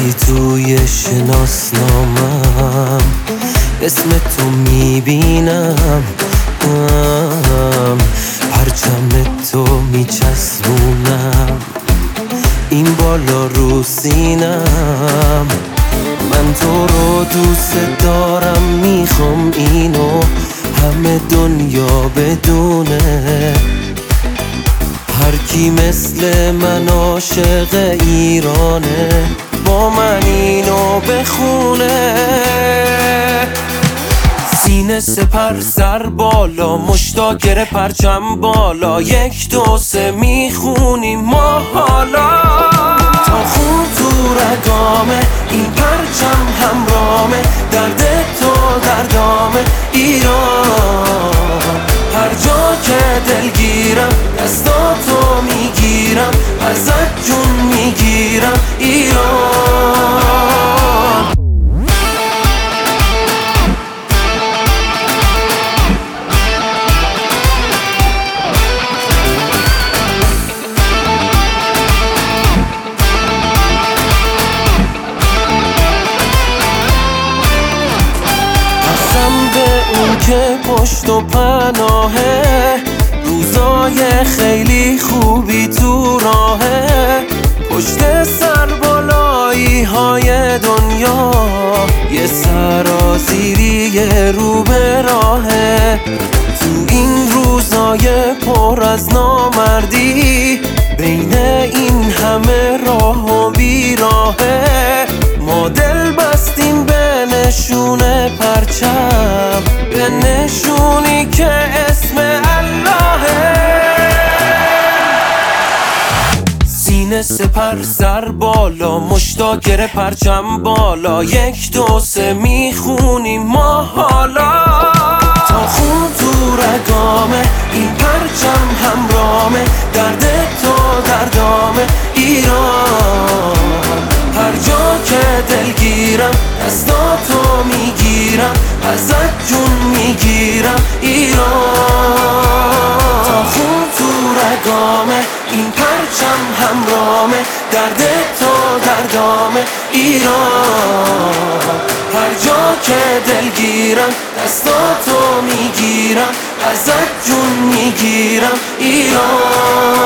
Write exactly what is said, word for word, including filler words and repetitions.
وقتی توی شناسنامم اسم تو میبینم، پرچم تو میچسبونم این بالا رو سینم. من تو رو دوست دارم، میخوام اینو همه دنیا بدونه. هر کی مثل من عاشق ایرانه با من اینو بخونه. سینه سپر سر بالا، مشتا گره پرچم بالا، یک دو سه میخونیم ما حالا. تا خون تو رگامه این پرچم همرامه، درد تو دردامه ایران. هر جا که دلگیرم دستاتو میگیرم، ازت جون میگیرم ایران. اون که پشت و پناهه، روزای خیلی خوبی تو راهه. پشت سر بالایی های دنیا یه سرازیری رو به راهه. تو این روزای پر از نامردی، بین این همه راه و بیراهه، ما دل بستیم به نشون پرچم، به نشونی که اسم اللهه. سینه سپر سر بالا، مشتا گره پرچم بالا، یک دو سه میخونیم ما حالا. تا خون تو رگامه این پرچم همرامه، درد تو دردامه ایران. هر جا که دلگیرم دستاتو میگیرم، ازت جون میگیرم ایران. تا خون تو رگامه این پرچم همرامه، درد تو دردامه ایران. هر جا که دلگیرم دستاتو میگیرم، ازت جون میگیرم ایران.